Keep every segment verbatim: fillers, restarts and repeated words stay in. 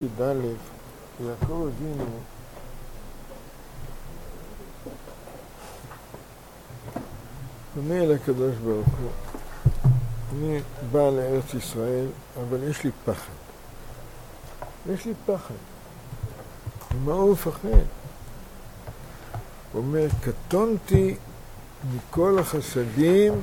ד' יעקב אבינו פונה אל הקדוש ברוך הוא. אני בא לארץ ישראל, אבל יש לי פחד. יש לי פחד. ממה הוא מפחד? הוא אומר, קטונתי מכל החסדים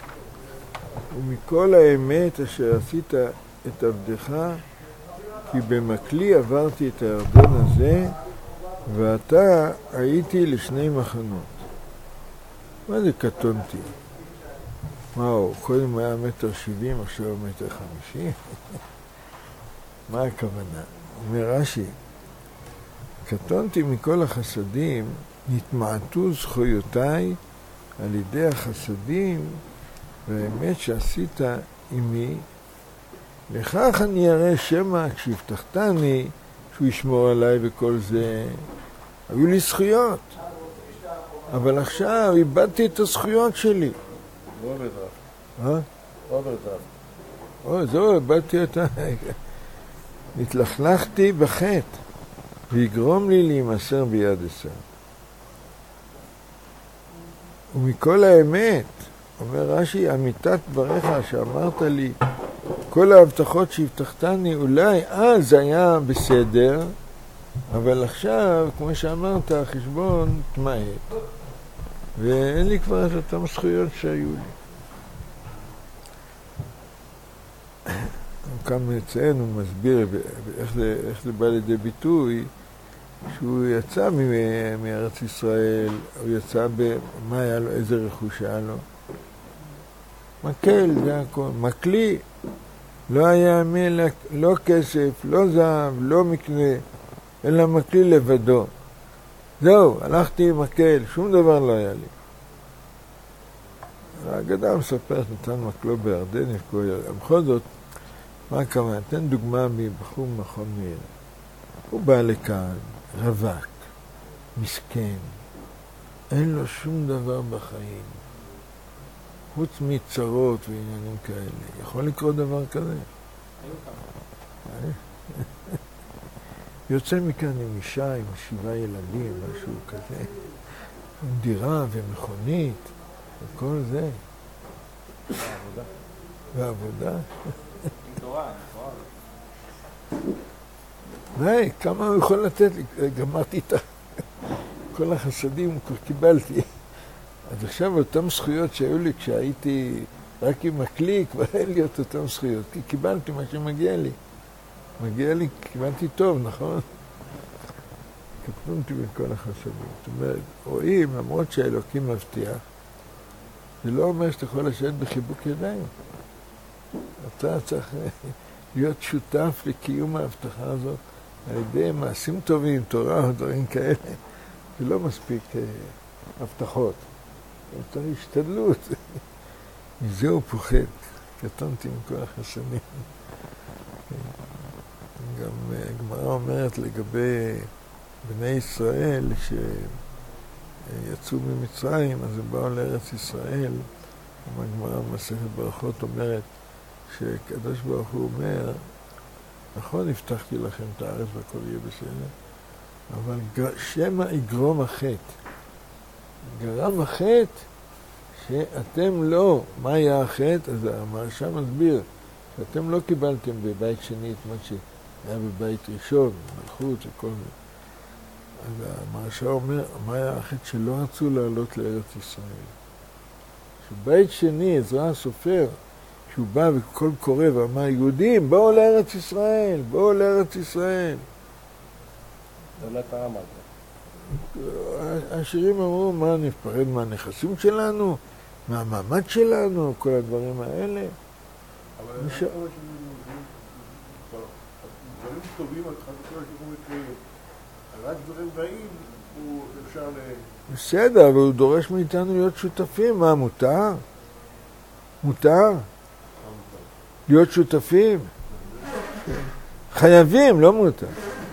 ומכל האמת אשר עשית את עבדך, כי במקלי עברתי את הירדן הזה, ואתה הייתי לשני מחנות. מה זה קטונתי? מה הוא? קודם היה מטר שבעים, עכשיו מטר חמישים? מה הכוונה? אומר רש"י, קטונתי מכל החסדים, נתמעטו זכויותיי על ידי החסדים והאמת שעשית עמי, לכך אני אראה שמא כשהבטחתני שהוא ישמור עליי וכל זה. היו לי זכויות, אבל עכשיו איבדתי את הזכויות שלי. אוברדרפט. אה? אוברדרפט. או, זהו, איבדתי אותה. נתלכלכתי בחטא, ויגרום לי להימסר ביד עשיו. ומכל האמת, אומר רש"י, אמיתת דבריך שאמרת לי, כל ההבטחות שהבטחתני, אולי אז היה בסדר, אבל עכשיו, כמו שאמרת, החשבון תמעט, ואין לי כבר את אותם זכויות שהיו לי. כאן מציין, הוא מסביר איך זה, איך זה בא לידי ביטוי, שהוא יצא מארץ ישראל, הוא יצא במה היה לו, איזה רכוש היה לו. מקל, זה הכל, מקלי. לא היה מלא, לא כסף, לא זהב, לא מקנה, אלא מקלי לבדו. זהו, הלכתי עם מקל, שום דבר לא היה לי. האגדה מספרת, נתן מקלו בירדן, בכל זאת, מה כמה? נתן דוגמה מבחור מכון מאיר. הוא בא לכאן, רווק, מסכן, אין לו שום דבר בחיים, חוץ מצרות ועניינים כאלה. יכול לקרות דבר כזה? יוצא מכאן עם אישה, עם שבעה ילדים, משהו כזה, עם דירה ומכונית, וכל זה. ועבודה. ועבודה. עם תורה, תורה. די, כמה הוא יכול לתת לי? גמרתי את כל החסדים, כבר קיבלתי. אז עכשיו אותם זכויות שהיו לי כשהייתי רק עם הכלי, כבר אין לי את אותם זכויות, כי קיבלתי מה שמגיע לי. מגיע לי, קיבלתי טוב, נכון? קטנתי בכל החסדים. זאת אומרת, רואים, למרות שהאלוקים מבטיח, זה לא אומר שאתה יכול לשבת בחיבוק ידיים. אתה צריך להיות שותף לקיום ההבטחה הזאת על ידי מעשים טובים, תורה או דברים כאלה. זה לא מספיק הבטחות. אתה השתדלות. מזה הוא פוחד. קטנתי מכל החסדים. גם הגמרא אומרת לגבי בני ישראל שיצאו ממצרים, אז הם באו לארץ ישראל. הגמרא במסכת ברכות אומרת שקדוש ברוך הוא אומר, נכון, הבטחתי לכם את הארץ והכל יהיה בסדר, אבל שמא יגרום החטא. גרם החטא שאתם לא, מה היה החטא? אז המהרש"א מסביר שאתם לא קיבלתם בבית שני את מה שהיה בבית ראשון, מלכות וכל זה. אז המהרש"א אומר, מה היה החטא? שלא רצו לעלות לארץ ישראל. שבית שני, עזרא הסופר, שהוא בא וכל קורא ואמר, יהודים, בואו לארץ ישראל, בואו לארץ ישראל. זה לא אתה אמרת. העשירים אמרו, מה, נפרד מהנכסים שלנו, מהמעמד שלנו, כל הדברים האלה. אבל אני חושב דברים טובים, רק דברים רעים, הוא אפשר ל... בסדר, אבל הוא דורש מאיתנו להיות שותפים. מה, מותר? מותר? להיות שותפים? חייבים, לא מותר.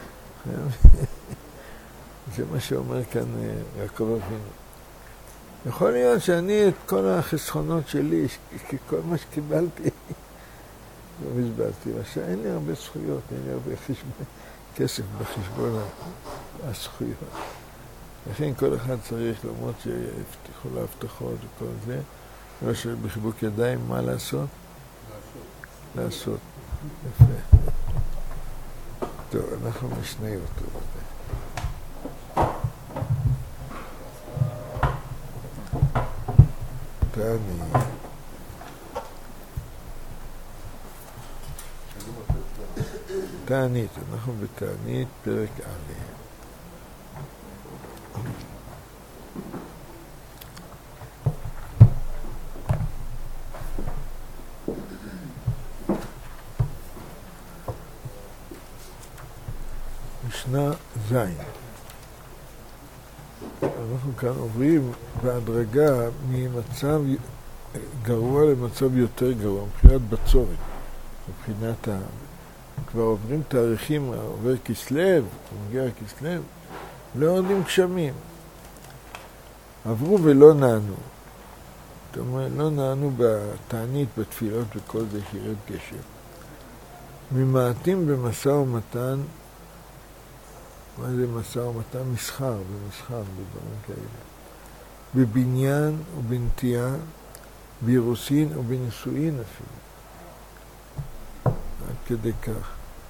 זה מה שאומר כאן יעקב אבינו. יכול להיות שאני את כל החסכונות שלי, כי כל מה שקיבלתי, לא מזבזתי. עכשיו אין לי הרבה זכויות, אין לי הרבה חשבון. כסף בחשבון הזכויות. לכן כל אחד צריך, למרות שהבטיחו לו הבטחות וכל זה, לא שבחיבוק ידיים, מה לעשות? לעשות. לעשות. יפה. טוב, אנחנו משנה אותו. תענית. תענית, אנחנו בתענית פרק א'. משנה ז'. אנחנו כאן עוברים בהדרגה ממצב גרוע למצב יותר גרוע, מבחינת בצורת, מבחינת ה... כבר עוברים תאריכים, עובר כסלב, מגיע כסלב, לא יורדים גשמים. עברו ולא נענו. זאת אומרת, לא נענו בתענית, בתפילות וכל זה שירד גשם. ממעטים במשא ומתן, מה זה משא ומתן? מסחר, במסחר, בדברים כאלה. בבניין ובנטייה, באירוסין ובנישואין אפילו. עד כדי כך.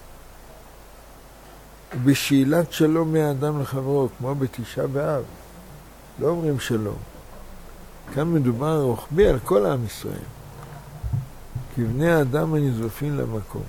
בשאלת שלום מהאדם לחברו, כמו בתשעה באב. לא אומרים שלום. כאן מדובר רוחבי על כל עם ישראל. כבני האדם הנזופים למקום.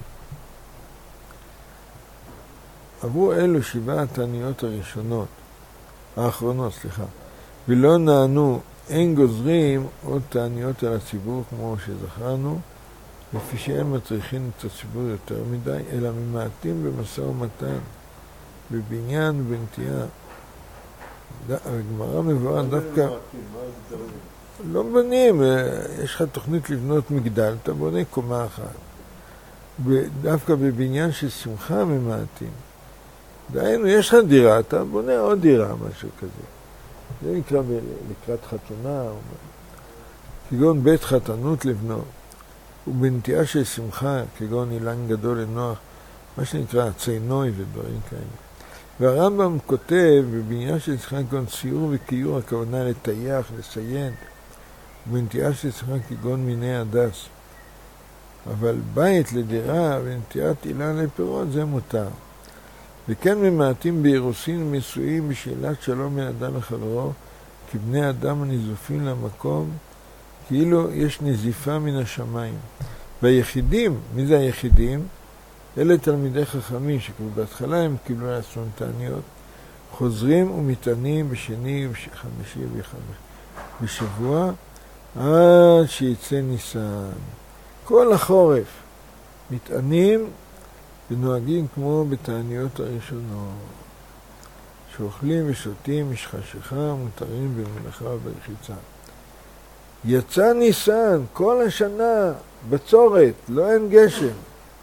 עברו אלו שבעה התעניות הראשונות, האחרונות, סליחה, ולא נענו, אין גוזרים עוד תעניות על הציבור כמו שזכרנו, לפי שהם מצריכים את הציבור יותר מדי, אלא ממעטים במשא ומתן, בבניין ובנטייה. הגמרא מבואה דווקא... לא בונים, יש לך תוכנית לבנות מגדל, אתה בונה קומה אחת. דווקא בבניין של שמחה ממעטים. דהיינו, יש לך דירה, אתה בונה עוד דירה, משהו כזה. זה נקרא לקראת חתונה, כגון בית חתנות לבנות. ובנטייה של שמחה, כגון אילן גדול לנוח, מה שנקרא צינוי ודברים כאלה. והרמב"ם כותב בבניין של שמחה כגון ציור וקיור, הכוונה לטייח, לסיין, ובנטייה של שמחה כגון מיני הדס. אבל בית לדירה ונטיית אילן לפירות זה מותר. וכן ממעטים באירוסין ונישואין בשאלת שלום בין אדם לחברו, כי בני אדם הנזופים למקום, כאילו יש נזיפה מן השמיים. והיחידים, מי זה היחידים? אלה תלמידי חכמים שכבר בהתחלה הם קיבלו לעצמם תעניות, חוזרים ומתענים בשני וחמישי וחמישי בשבוע, עד שיצא ניסן. כל החורף מתענים ונוהגים כמו בתעניות הראשונות. שאוכלים ושותים משחשיכה ומותרים במלאכה וברחיצה. יצא ניסן כל השנה בצורת, לא אין גשם.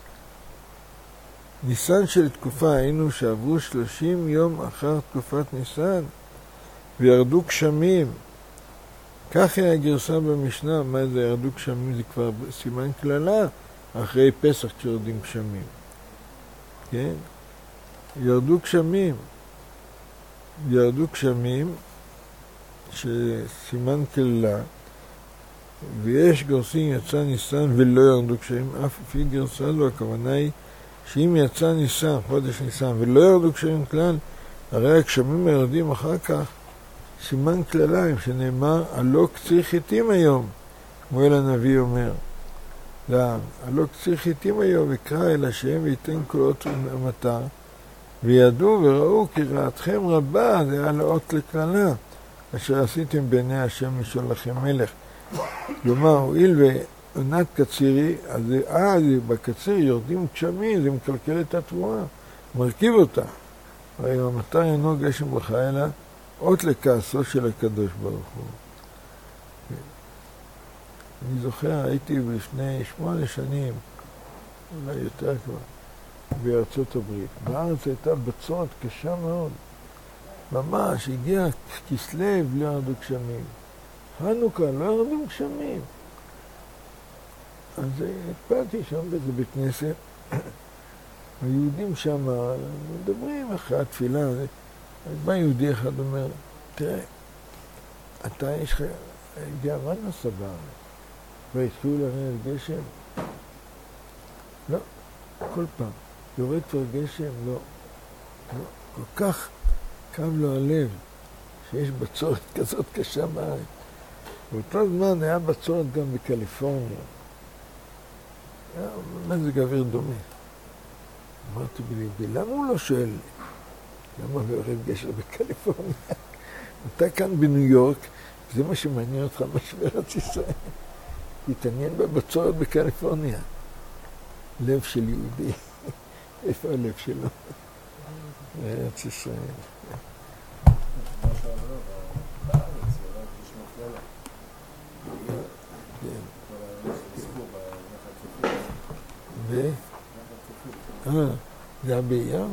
ניסן של תקופה, היינו שעברו שלושים יום אחר תקופת ניסן וירדו גשמים. כך היא הגרסה במשנה, מה זה ירדו גשמים? זה כבר סימן כללה אחרי פסח כשיורדים גשמים. כן? ירדו גשמים. ירדו גשמים שסימן כללה, ויש גרסים יצא ניסן ולא ירדו גשמים, אף לפי גרסה זו הכוונה היא שאם יצא ניסן, חודש ניסן, ולא ירדו גשמים כלל, הרי הגשמים ירדים אחר כך סימן כלליים שנאמר הלא קציר חיטים היום, כמו אל הנביא אומר. הלא קציר חיטים היום וקרא אל השם וייתן קולות ומטר, וידעו וראו כי רעתכם רבה, זה היה לאות לכללה, אשר עשיתם בעיני השם לשאול לכם מלך. כלומר, הואיל ועונת קצירי, אז אז בקציר יורדים גשמים, זה מקלקל את התבואה, מרכיב אותה. הרי המטר אינו גשם ברכה, אלא אות לכעסו של הקדוש ברוך הוא. אני זוכר, הייתי לפני שמונה שנים, אולי יותר כבר, בארצות הברית. בארץ הייתה בצורת קשה מאוד. ממש, הגיע כסלב, לא ירדו גשמים. חנוכה, לא ירדו גשמים. אז התפעלתי שם באיזה בית כנסת, היהודים שם מדברים אחרי התפילה, אז בא יהודי אחד אומר, תראה, אתה יש לך גאווה נסע בארץ, והתחילו לרדת גשם? לא, כל פעם. יורד כבר גשם? לא. לא. כל כך כאב לו הלב שיש בצורת כזאת קשה בארץ. באותו זמן היה בצורת גם בקליפורניה. היה מזג אוויר דומה. אמרתי בליבי, למה הוא לא שואל למה יורד גשם בקליפורניה? אתה כאן בניו יורק, זה מה שמעניין אותך בשבירת ישראל. תתעניין בבצורת בקליפורניה. לב של יהודי. איפה הלב שלו? בארץ ישראל. ו? אה, זה היה באייר?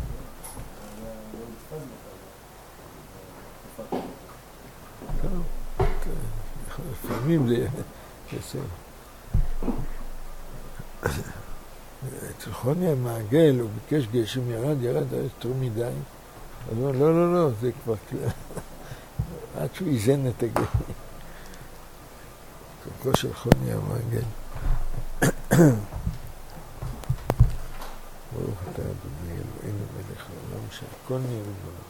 לפעמים זה יעשה. אצל חוני המעגל, הוא ביקש גשם, ירד, ירד, היה יותר מדי. אז הוא אומר, לא, לא, לא, זה כבר כלל. עד שהוא איזן את הגשם. קוקו של חוני המעגל. ברוך אתה אדוני אלוהינו מלך העולם שהכל נהיה בדברו.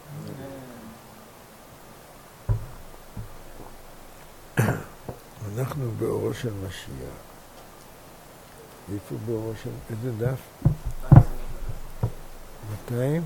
אנחנו באורו של משיח. איפה באורו של... איזה דף? מאתיים?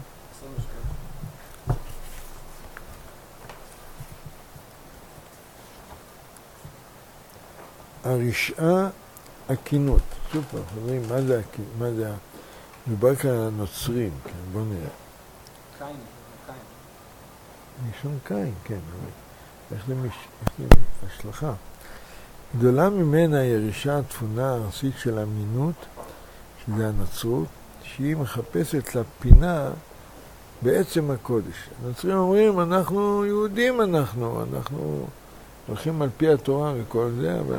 הרשעה הקינות. שוב פעם, חברים, מה זה הקינות? מה זה ה... מדובר כאן על הנוצרים, כן, בואו נראה. קין, קין. מלשון קין, כן, אבל איך זה השלכה? גדולה ממנה היא הרישה התפונה הארסית של המינות, שזה הנצרות, שהיא מחפשת לה פינה בעצם הקודש. הנוצרים אומרים, אנחנו יהודים אנחנו, אנחנו הולכים על פי התורה וכל זה, אבל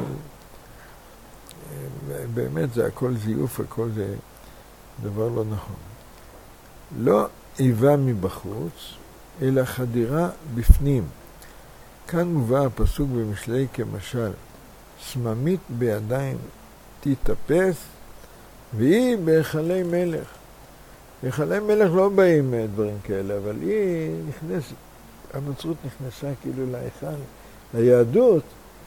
באמת זה הכל זיוף, הכל זה דבר לא נכון. לא איבה מבחוץ, אלא חדירה בפנים. כאן מובא הפסוק במשלי כמשל, סממית בידיים תתאפס, והיא בהיכלי מלך. בהיכלי מלך לא באים דברים כאלה, אבל היא נכנסת, הנוצרות נכנסה כאילו להיכל, ליהדות,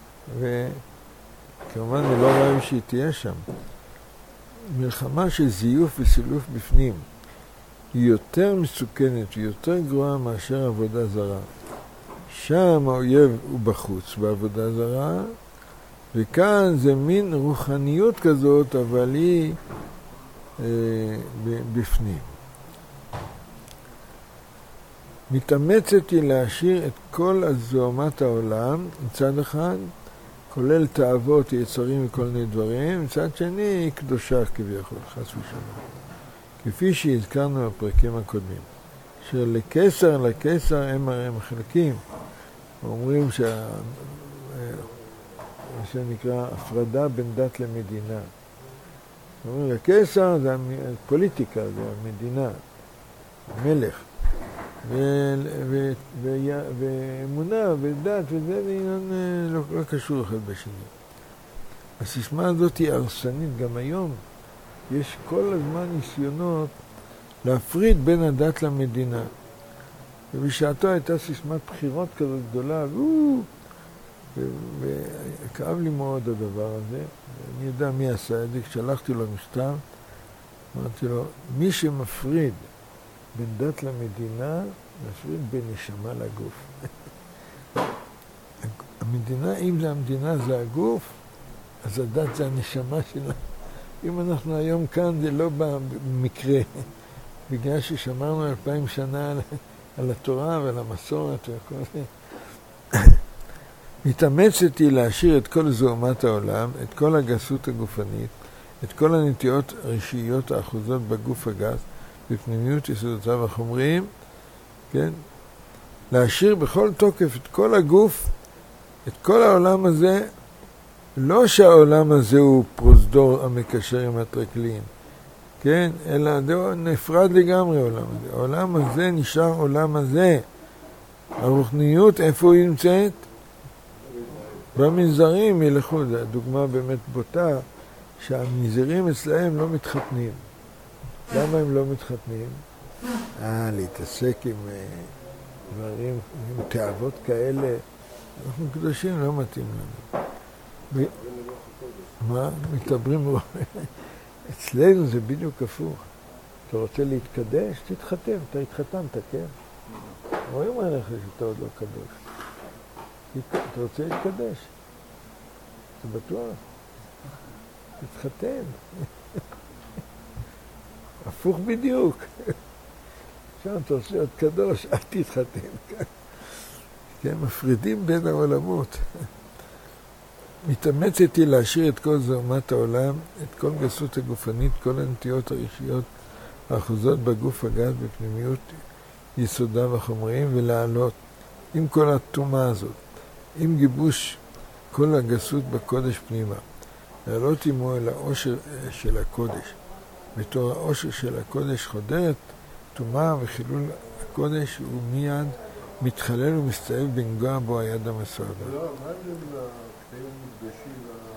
וכמובן אני לא רואה שהיא תהיה שם. מלחמה של זיוף וסילוף בפנים היא יותר מסוכנת ויותר גרועה מאשר עבודה זרה. שם האויב הוא בחוץ בעבודה זרה, וכאן זה מין רוחניות כזאת, אבל היא אה, בפנים. מתאמצת היא להשאיר את כל הזוהמת העולם, מצד אחד, כולל תאוות, יצרים וכל מיני דברים, מצד שני היא קדושה כביכול, חס ושלום. כפי שהזכרנו בפרקים הקודמים. אשר לקיסר, לקיסר הם הרי מחלקים. אומרים שה... מה שנקרא הפרדה בין דת למדינה. אומרים, לקיסר זה הפוליטיקה, זה המדינה, המלך. ואמונה ודת וזה עניין לא, לא קשור אחד בשני. הסיסמה הזאת היא הרסנית גם היום. יש כל הזמן ניסיונות להפריד בין הדת למדינה. ובשעתו הייתה סיסמת בחירות כזאת גדולה, וכאב לי מאוד הדבר הזה. אני יודע מי עשה את זה, כששלחתי לו מכתב, אמרתי לו, מי שמפריד בין דת למדינה, מפריד בין נשמה לגוף. המדינה, אם זה המדינה זה הגוף, אז הדת זה הנשמה שלה. אם אנחנו היום כאן, זה לא במקרה, בגלל ששמרנו אלפיים שנה על, על התורה ועל המסורת וכל זה. מתאמצת היא להשאיר את כל זוהמת העולם, את כל הגסות הגופנית, את כל הנטיות הראשיות האחוזות בגוף הגס, בפנימיות יסודותיו החומריים, כן? להשאיר בכל תוקף את כל הגוף, את כל העולם הזה, לא שהעולם הזה הוא פרוזדור המקשר עם הטרקלין, כן, אלא זה נפרד לגמרי העולם הזה. העולם הזה נשאר עולם הזה. הרוחניות, איפה היא נמצאת? במנזרים ילכו. זו דוגמה באמת בוטה, שהמנזרים אצלהם לא מתחתנים. למה הם לא מתחתנים? אה, להתעסק עם דברים, עם תאוות כאלה. אנחנו קדושים, לא מתאים לנו. ב... מה? מתעברים רוח. אצלנו זה בדיוק הפוך. אתה רוצה להתקדש? תתחתן. אתה התחתנת, כן? רואים עליך שאתה עוד לא קדוש. אתה רוצה להתקדש? אתה בטוח? תתחתן. הפוך בדיוק. עכשיו אתה רוצה להיות קדוש, אל תתחתן. כן, מפרידים בין העולמות. מתאמצתי להשאיר את כל זרמת העולם, את כל גסות הגופנית, כל הנטיות הראשיות האחוזות בגוף הגס בפנימיות יסודיו החומריים, ולעלות עם כל התאומה הזאת, עם גיבוש כל הגסות בקודש פנימה, לעלות עמו אל העושר של הקודש. בתור העושר של הקודש חודרת תאומה וחילול הקודש, הוא מיד מתחלל ומסתעב בנגוע בו היד המסועדת. לא, מה זה הקטעים מוקדשים?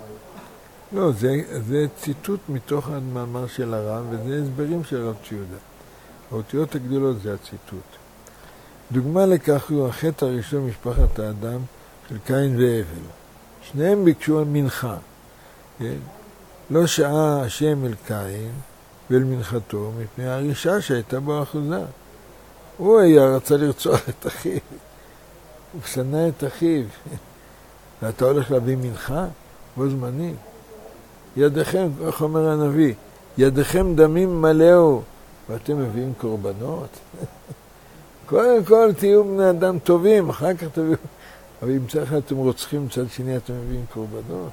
לא, זה, זה ציטוט מתוך המאמר של הרב, וזה הסברים של רב ציודה. האותיות הגדולות זה הציטוט. דוגמה לכך הוא החטא הראשון משפחת האדם של קין והבל. שניהם ביקשו על מנחה. כן? לא שעה השם אל קין ואל מנחתו מפני הרישה שהייתה בו אחוזה. הוא היה רצה לרצוח את אחיו. הוא שנא את אחיו. ואתה הולך להביא מנחה? בו זמני. ידיכם, איך אומר הנביא, ידיכם דמים מלאו, ואתם מביאים קורבנות. קודם כל תהיו בני אדם טובים, אחר כך תביאו, אבל אם צריך אתם רוצחים מצד שני, אתם מביאים קורבנות.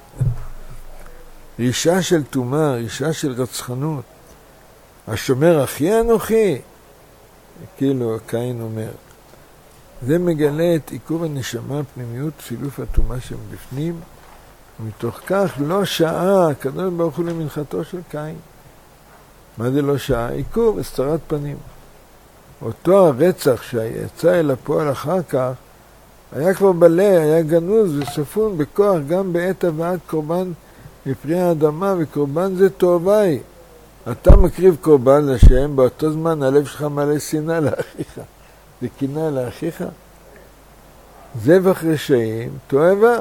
רישה של תומה, רישה של רצחנות. השומר אחי אנוכי, כאילו קין אומר. זה מגלה את עיכוב הנשמה, פנימיות, סילוף התומה שבפנים, ומתוך כך לא שעה, הקדוש ברוך הוא למנחתו של קין. מה זה לא שעה? עיכוב, הסתרת פנים. אותו הרצח שיצא אל הפועל אחר כך, היה כבר בלא, היה גנוז וספון בכוח, גם בעת הבאת קורבן מפרי האדמה, וקורבן זה תאווי. אתה מקריב קורבן לשם, באותו זמן הלב שלך מלא שנאה לאחיך. זה קנאה לאחיך. זבח רשעים, תועבה.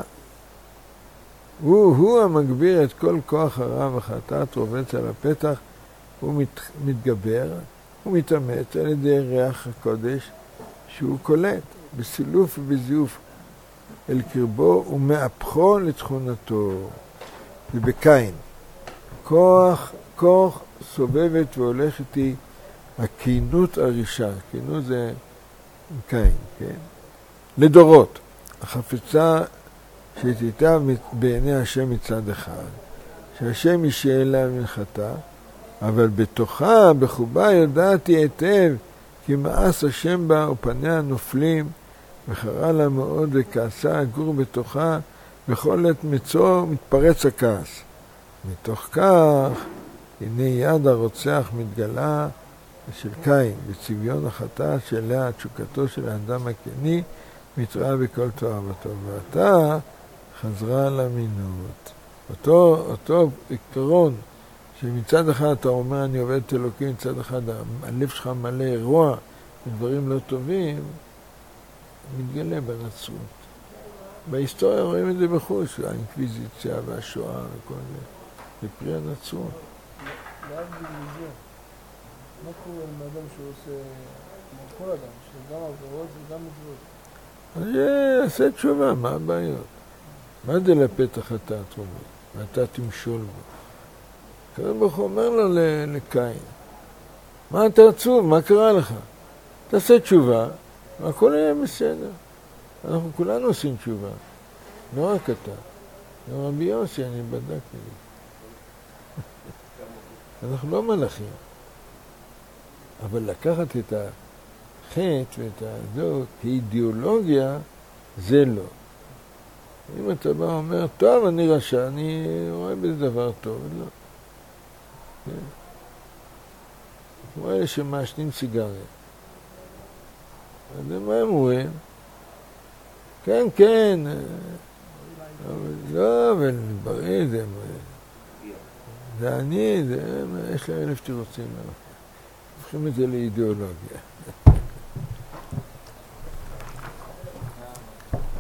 הוא, הוא המגביר את כל כוח הרע וחטאת, רובץ על הפתח, הוא מת, מתגבר, הוא מתאמץ על ידי ריח הקודש שהוא קולט בסילוף ובזיוף אל קרבו ומהפכו לתכונתו. ובקין, כוח, כוח סובבת והולכת היא הכינות הרישה, כינות זה קין, כן? לדורות, החפצה שתיטב בעיני השם מצד אחד, שהשם ישאל לה מנחתה, אבל בתוכה, בחובה, יודעתי היטב, כי מאס השם בה ופניה נופלים, וחרה לה מאוד וכעסה הגור בתוכה, בכל עת מצוא מתפרץ הכעס. מתוך כך, הנה יד הרוצח מתגלה של קין, בצביון החטאת שלה, תשוקתו של האדם הכני, מתראה בכל תואבתו. ועתה חזרה למינות. אותו, אותו עיקרון, שמצד אחד אתה אומר אני עובד את אלוקים, מצד אחד הלב שלך מלא רוע ודברים לא טובים, מתגלה בנצרות. בהיסטוריה רואים את זה בחוש, האינקוויזיציה והשואה וכל זה. זה פרי הנצרות. להבדיל מזה, מה קורה עם האדם שעושה, כמו כל אדם, שגם עבירות וגם מצוות? אז יעשה תשובה, מה הבעיות? מה זה לפתח חטאת אומר? ואתה תמשול בו. הקדוש ברוך הוא אומר לו לקין, מה אתה עצוב? מה קרה לך? תעשה תשובה, והכל יהיה בסדר. אנחנו כולנו עושים תשובה. לא רק אתה. לא רבי יוסי, אני בדקתי לי. אנחנו לא מלאכים. אבל לקחת את החטא ואת הזו כאידיאולוגיה, זה לא. אם אתה בא ואומר, טוב, אני רשע, אני רואה בזה דבר טוב, לא. כמו אלה שמעשנים סיגריה. אז מה הם אומרים? כן, כן, אבל לא, אבל בריא זה, זה אני, זה, יש להם אלף תירוצים. הופכים את זה לאידיאולוגיה.